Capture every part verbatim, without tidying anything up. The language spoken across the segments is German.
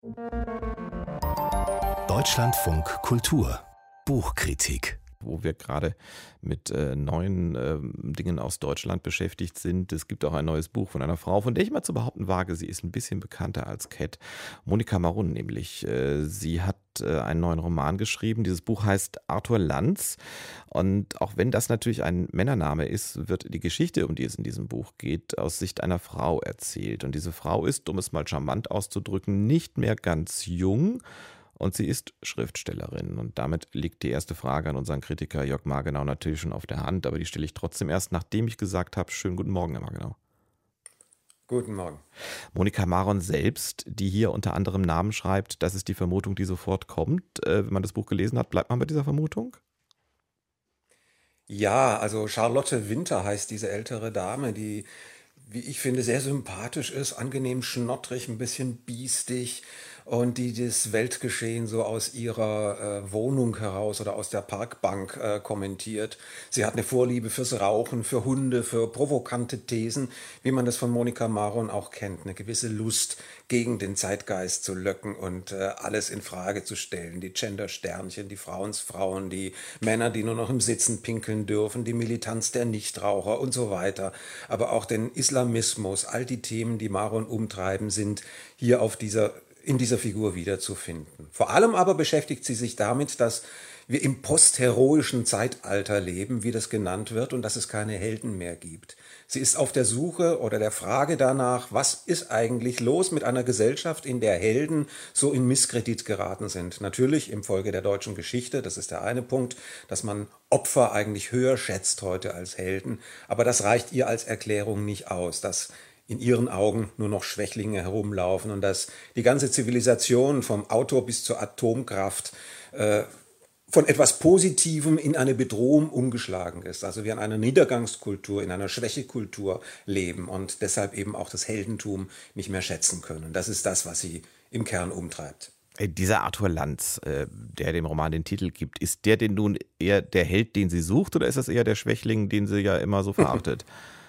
Deutschlandfunk Kultur Buchkritik. Wo wir gerade mit äh, neuen äh, Dingen aus Deutschland beschäftigt sind. Es gibt auch ein neues Buch von einer Frau, von der ich mal zu behaupten wage, sie ist ein bisschen bekannter als Cat. Monika Marun nämlich. Äh, sie hat äh, einen neuen Roman geschrieben. Dieses Buch heißt Arthur Lanz. Und auch wenn das natürlich ein Männername ist, wird die Geschichte, um die es in diesem Buch geht, aus Sicht einer Frau erzählt. Und diese Frau ist, um es mal charmant auszudrücken, nicht mehr ganz jung. Und sie ist Schriftstellerin. Und damit liegt die erste Frage an unseren Kritiker Jörg Margenau natürlich schon auf der Hand. Aber die stelle ich trotzdem erst, nachdem ich gesagt habe, schönen guten Morgen, Herr Margenau. Guten Morgen. Monika Marun selbst, die hier unter anderem Namen schreibt, das ist die Vermutung, die sofort kommt. Äh, wenn man das Buch gelesen hat, bleibt man bei dieser Vermutung? Ja, also Charlotte Winter heißt diese ältere Dame, die, wie ich finde, sehr sympathisch ist, angenehm schnottrig, ein bisschen biestig und die das Weltgeschehen so aus ihrer äh, Wohnung heraus oder aus der Parkbank äh, kommentiert. Sie hat eine Vorliebe fürs Rauchen, für Hunde, für provokante Thesen, wie man das von Monika Marun auch kennt. Eine gewisse Lust, gegen den Zeitgeist zu löcken und äh, alles in Frage zu stellen. Die Gender-Sternchen, die Frauensfrauen, die Männer, die nur noch im Sitzen pinkeln dürfen, die Militanz der Nichtraucher und so weiter. Aber auch den Islamismus, all die Themen, die Marun umtreiben, sind hier auf dieser in dieser Figur wiederzufinden. Vor allem aber beschäftigt sie sich damit, dass wir im postheroischen Zeitalter leben, wie das genannt wird, und dass es keine Helden mehr gibt. Sie ist auf der Suche oder der Frage danach, was ist eigentlich los mit einer Gesellschaft, in der Helden so in Misskredit geraten sind. Natürlich im Folge der deutschen Geschichte, das ist der eine Punkt, dass man Opfer eigentlich höher schätzt heute als Helden, aber das reicht ihr als Erklärung nicht aus, dass in ihren Augen nur noch Schwächlinge herumlaufen und dass die ganze Zivilisation vom Auto bis zur Atomkraft äh, von etwas Positivem in eine Bedrohung umgeschlagen ist. Also wir in einer Niedergangskultur, in einer Schwächekultur leben und deshalb eben auch das Heldentum nicht mehr schätzen können. Das ist das, was sie im Kern umtreibt. Dieser Arthur Lanz, äh, der dem Roman den Titel gibt, ist der denn nun eher der Held, den sie sucht, oder ist das eher der Schwächling, den sie ja immer so verachtet?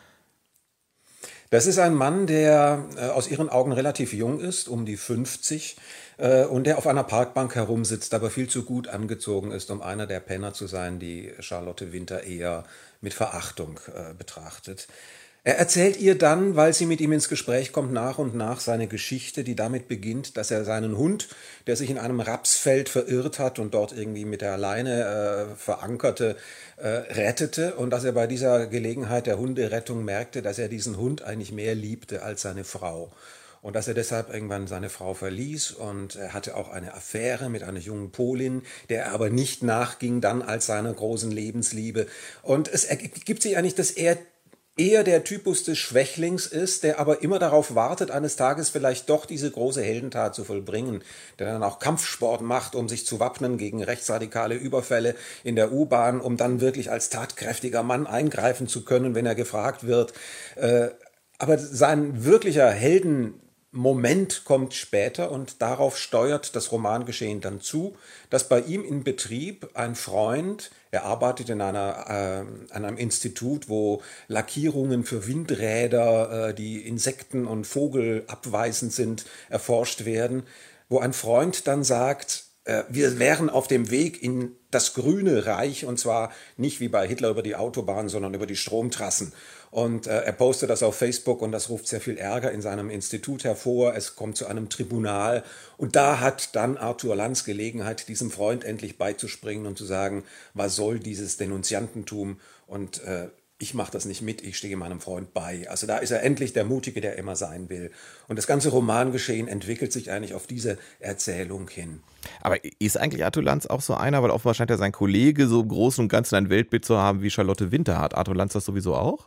Das ist ein Mann, der äh, aus ihren Augen relativ jung ist, um die fünfzig, äh, und der auf einer Parkbank herumsitzt, aber viel zu gut angezogen ist, um einer der Penner zu sein, die Charlotte Winter eher mit Verachtung äh, betrachtet. Er erzählt ihr dann, weil sie mit ihm ins Gespräch kommt, nach und nach seine Geschichte, die damit beginnt, dass er seinen Hund, der sich in einem Rapsfeld verirrt hat und dort irgendwie mit der Leine äh, verankerte, äh, rettete und dass er bei dieser Gelegenheit der Hunderettung merkte, dass er diesen Hund eigentlich mehr liebte als seine Frau. Und dass er deshalb irgendwann seine Frau verließ und er hatte auch eine Affäre mit einer jungen Polin, der er aber nicht nachging dann als seiner großen Lebensliebe. Und es ergibt sich eigentlich, dass er eher der Typus des Schwächlings ist, der aber immer darauf wartet, eines Tages vielleicht doch diese große Heldentat zu vollbringen, der dann auch Kampfsport macht, um sich zu wappnen gegen rechtsradikale Überfälle in der U-Bahn, um dann wirklich als tatkräftiger Mann eingreifen zu können, wenn er gefragt wird. Aber sein wirklicher Helden Moment kommt später und darauf steuert das Romangeschehen dann zu, dass bei ihm im Betrieb ein Freund, er arbeitet in einer, äh, an einem Institut, wo Lackierungen für Windräder, äh, die Insekten- und Vogelabweisend sind, erforscht werden, wo ein Freund dann sagt, äh, wir wären auf dem Weg in das grüne Reich und zwar nicht wie bei Hitler über die Autobahn, sondern über die Stromtrassen. Und äh, er postet das auf Facebook und das ruft sehr viel Ärger in seinem Institut hervor. Es kommt zu einem Tribunal und da hat dann Arthur Lanz Gelegenheit, diesem Freund endlich beizuspringen und zu sagen, was soll dieses Denunziantentum und äh, ich mache das nicht mit, ich stehe meinem Freund bei. Also da ist er endlich der Mutige, der immer sein will. Und das ganze Romangeschehen entwickelt sich eigentlich auf diese Erzählung hin. Aber ist eigentlich Arthur Lanz auch so einer, weil offenbar scheint ja sein Kollege so im Großen und Ganzen ein Weltbild zu haben, wie Charlotte Winter hat. Arthur Lanz das sowieso auch?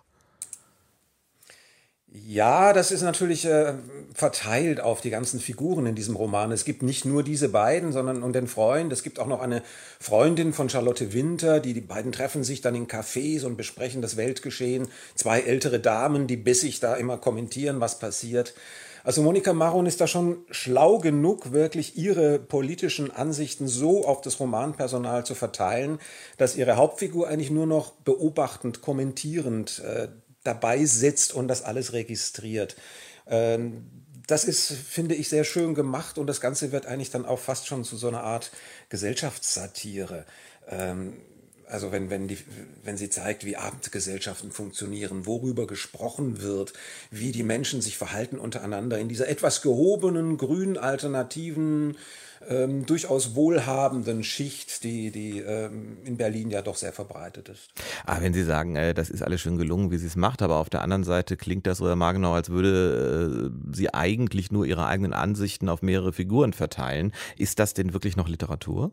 Ja, das ist natürlich äh, verteilt auf die ganzen Figuren in diesem Roman. Es gibt nicht nur diese beiden, sondern und den Freund. Es gibt auch noch eine Freundin von Charlotte Winter, die die beiden treffen sich dann in Cafés und besprechen das Weltgeschehen. Zwei ältere Damen, die bissig da immer kommentieren, was passiert. Also Monika Marun ist da schon schlau genug, wirklich ihre politischen Ansichten so auf das Romanpersonal zu verteilen, dass ihre Hauptfigur eigentlich nur noch beobachtend, kommentierend äh, dabei sitzt und das alles registriert. Ähm, Das ist, finde ich, sehr schön gemacht und das Ganze wird eigentlich dann auch fast schon zu so einer Art Gesellschaftssatire. Ähm, also wenn, wenn, die, wenn sie zeigt, wie Abendgesellschaften funktionieren, worüber gesprochen wird, wie die Menschen sich verhalten untereinander in dieser etwas gehobenen, grünen, alternativen, ähm, durchaus wohlhabenden Schicht, die, die ähm, in Berlin ja doch sehr verbreitet ist. Aber wenn Sie sagen, äh, das ist alles schön gelungen, wie sie es macht, aber auf der anderen Seite klingt das, Herr Margenau, als würde äh, sie eigentlich nur ihre eigenen Ansichten auf mehrere Figuren verteilen. Ist das denn wirklich noch Literatur?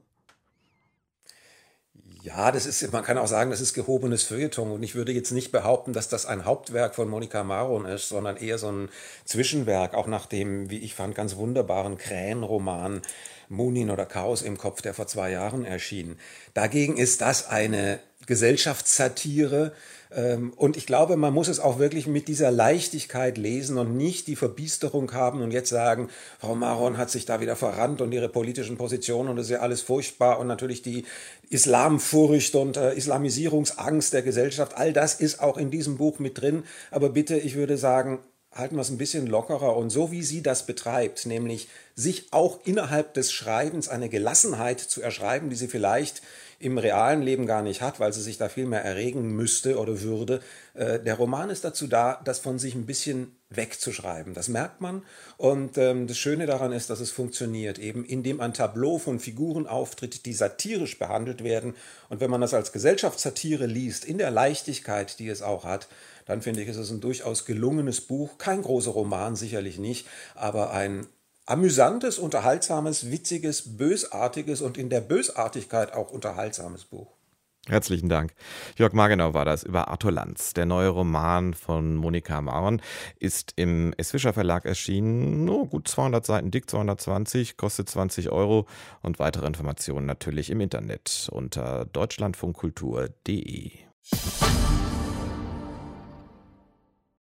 Ja, das ist, man kann auch sagen, das ist gehobenes Feuilleton und ich würde jetzt nicht behaupten, dass das ein Hauptwerk von Monika Maron ist, sondern eher so ein Zwischenwerk, auch nach dem, wie ich fand, ganz wunderbaren Krähenroman Munin oder Chaos im Kopf, der vor zwei Jahren erschien. Dagegen ist das eine Gesellschaftssatire, ähm, und ich glaube, man muss es auch wirklich mit dieser Leichtigkeit lesen und nicht die Verbiesterung haben und jetzt sagen, Frau Maron hat sich da wieder verrannt und ihre politischen Positionen und das ist ja alles furchtbar und natürlich die Islamfurcht und äh, Islamisierungsangst der Gesellschaft, all das ist auch in diesem Buch mit drin, aber bitte, ich würde sagen, halten wir es ein bisschen lockerer und so wie sie das betreibt, nämlich sich auch innerhalb des Schreibens eine Gelassenheit zu erschreiben, die sie vielleicht im realen Leben gar nicht hat, weil sie sich da viel mehr erregen müsste oder würde. Äh, der Roman ist dazu da, das von sich ein bisschen wegzuschreiben. Das merkt man und ähm, das Schöne daran ist, dass es funktioniert, eben indem ein Tableau von Figuren auftritt, die satirisch behandelt werden und wenn man das als Gesellschaftssatire liest, in der Leichtigkeit, die es auch hat, dann finde ich, ist es ein durchaus gelungenes Buch. Kein großer Roman, sicherlich nicht, aber ein amüsantes, unterhaltsames, witziges, bösartiges und in der Bösartigkeit auch unterhaltsames Buch. Herzlichen Dank. Jörg Margenau war das über Arthur Lanz. Der neue Roman von Monika Maron ist im S. Fischer Verlag erschienen. Nur gut zweihundert Seiten dick, zweihundertzwanzig, kostet zwanzig Euro. Und weitere Informationen natürlich im Internet unter deutschlandfunkkultur punkt de.